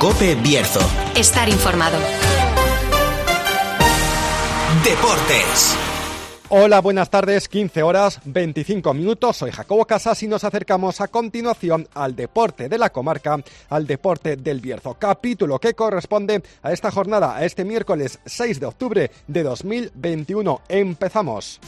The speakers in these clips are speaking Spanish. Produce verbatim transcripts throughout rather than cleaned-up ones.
COPE Bierzo. Estar informado. Deportes. Hola, buenas tardes, quince horas, veinticinco minutos, soy Jacobo Casas y nos acercamos a continuación al deporte de la comarca, al deporte del Bierzo, capítulo que corresponde a esta jornada, a este miércoles seis de octubre de dos mil veintiuno. Empezamos.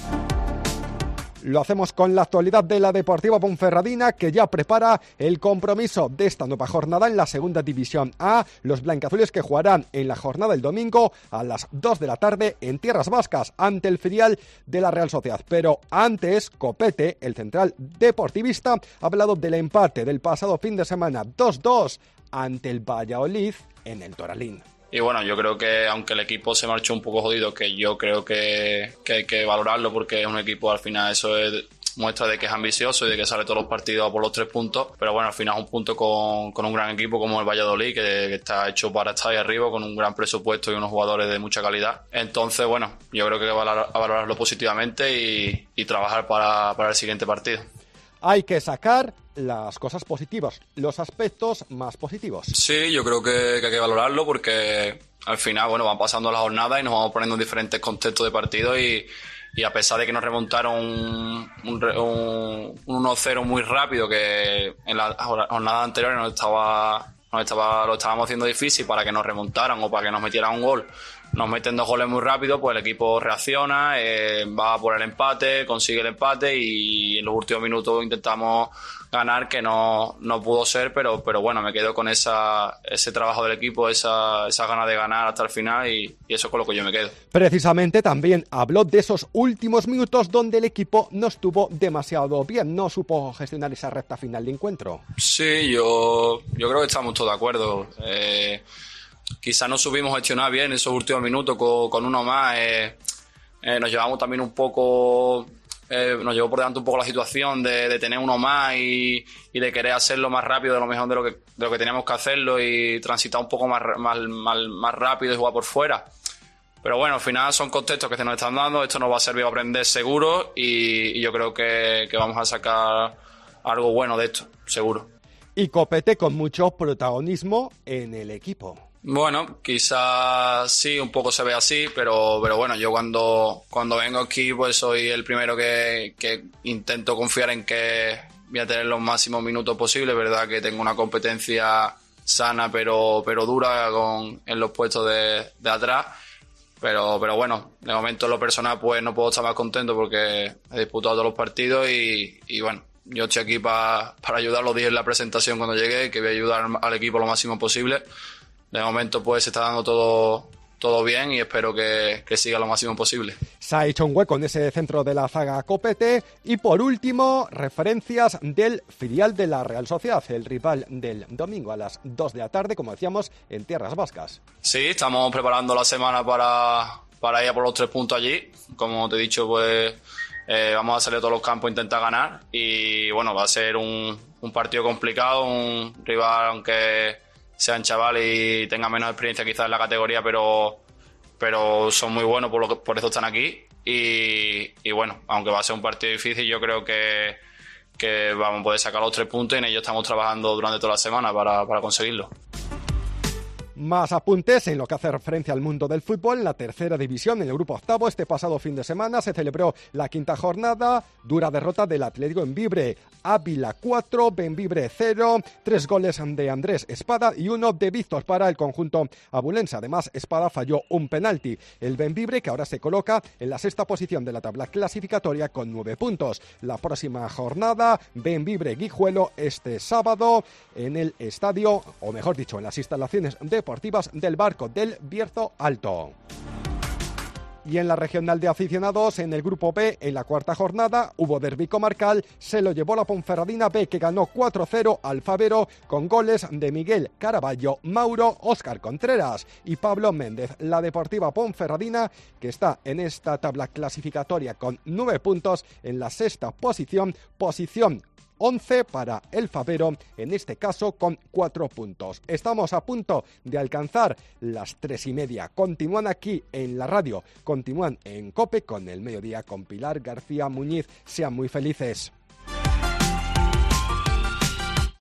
Lo hacemos con la actualidad de la Deportiva Ponferradina, que ya prepara el compromiso de esta nueva jornada en la segunda división A. Los blanquiazules que jugarán en la jornada del domingo a las dos de la tarde en Tierras Vascas ante el filial de la Real Sociedad. Pero antes, Copete, el central deportivista, ha hablado del empate del pasado fin de semana dos dos ante el Valladolid en el Toralín. Y bueno, yo creo que aunque el equipo se marchó un poco jodido, que yo creo que, que hay que valorarlo porque es un equipo, al final eso es muestra de que es ambicioso y de que sale todos los partidos a por los tres puntos. Pero bueno, al final es un punto con, con un gran equipo como el Valladolid, que, que está hecho para estar ahí arriba con un gran presupuesto y unos jugadores de mucha calidad. Entonces, bueno, yo creo que hay que valorar, valorarlo positivamente y, y trabajar para, para el siguiente partido. Hay que sacar las cosas positivas, los aspectos más positivos. Sí, yo creo que, que hay que valorarlo porque al final, bueno, van pasando las jornadas y nos vamos poniendo en diferentes contextos de partido y, y a pesar de que nos remontaron un, un, un uno cero muy rápido, que en las jornadas anteriores nos estaba, nos estaba, lo estábamos haciendo difícil para que nos remontaran o para que nos metieran un gol. Nos meten dos goles muy rápido, pues el equipo reacciona, eh, va por el empate, consigue el empate y en los últimos minutos intentamos ganar, que no, no pudo ser, pero, pero bueno, me quedo con esa, ese trabajo del equipo, esa, esa ganas de ganar hasta el final y, y eso es con lo que yo me quedo. Precisamente también habló de esos últimos minutos donde el equipo no estuvo demasiado bien, no supo gestionar esa recta final de encuentro. Sí, yo, yo creo que estamos todos de acuerdo. Eh, Quizás no supimos gestionar bien esos últimos minutos con, con uno más. Eh, eh, nos llevamos también un poco, eh, nos llevó por delante un poco la situación de, de tener uno más y, y de querer hacerlo más rápido de lo mejor de lo que, de lo que teníamos que hacerlo y transitar un poco más, más, más, más rápido y jugar por fuera. Pero bueno, al final son contextos que se nos están dando, esto nos va a servir a aprender seguro y, y yo creo que, que vamos a sacar algo bueno de esto, seguro. Y Copete con mucho protagonismo en el equipo. Bueno, quizás sí, un poco se ve así, pero, pero bueno, yo cuando, cuando vengo aquí pues soy el primero que, que intento confiar en que voy a tener los máximos minutos posibles, verdad que tengo una competencia sana pero, pero dura con, en los puestos de, de atrás, pero, pero bueno, de momento en lo personal pues no puedo estar más contento porque he disputado todos los partidos y, y bueno, yo estoy aquí pa, para ayudar, lo dije en la presentación cuando llegué, que voy a ayudar al equipo lo máximo posible. De momento pues se está dando todo, todo bien y espero que, que siga lo máximo posible. Se ha hecho un hueco en ese centro de la zaga Copete. Y por último, referencias del filial de la Real Sociedad, el rival del domingo a las dos de la tarde, como decíamos, en Tierras Vascas. Sí, estamos preparando la semana para, para ir a por los tres puntos allí. Como te he dicho, pues eh, vamos a salir a todos los campos a intentar ganar. Y bueno, va a ser un, un partido complicado, un rival aunque sean chavales y tengan menos experiencia quizás en la categoría, pero, pero son muy buenos, por, lo que, por eso están aquí. Y, y bueno, aunque va a ser un partido difícil, yo creo que, que vamos a poder sacar los tres puntos y en ello estamos trabajando durante toda la semana para, para conseguirlo. Más apuntes en lo que hace referencia al mundo del fútbol. En la tercera división, en el grupo octavo, este pasado fin de semana se celebró la quinta jornada. Dura derrota del Atlético Bembibre. Ávila cuatro, Bembibre cero. Tres goles de Andrés Espada y uno de Víctor para el conjunto abulense. Además, Espada falló un penalti. El Bembibre, que ahora se coloca en la sexta posición de la tabla clasificatoria con nueve puntos. La próxima jornada, Bembibre-Guijuelo, este sábado en el estadio, o mejor dicho, en las instalaciones deportivas del Barco del Bierzo Alto. Y en la regional de aficionados, en el grupo B, en la cuarta jornada, hubo derbi comarcal, se lo llevó la Ponferradina B, que ganó cuatro cero al Favero, con goles de Miguel Caraballo, Mauro, Óscar Contreras y Pablo Méndez. La Deportiva Ponferradina, que está en esta tabla clasificatoria con nueve puntos, en la sexta posición, posición once para el Favero, en este caso con cuatro puntos. Estamos a punto de alcanzar las tres y media. Continúan aquí en la radio, continúan en COPE con el mediodía con Pilar García Muñiz. Sean muy felices.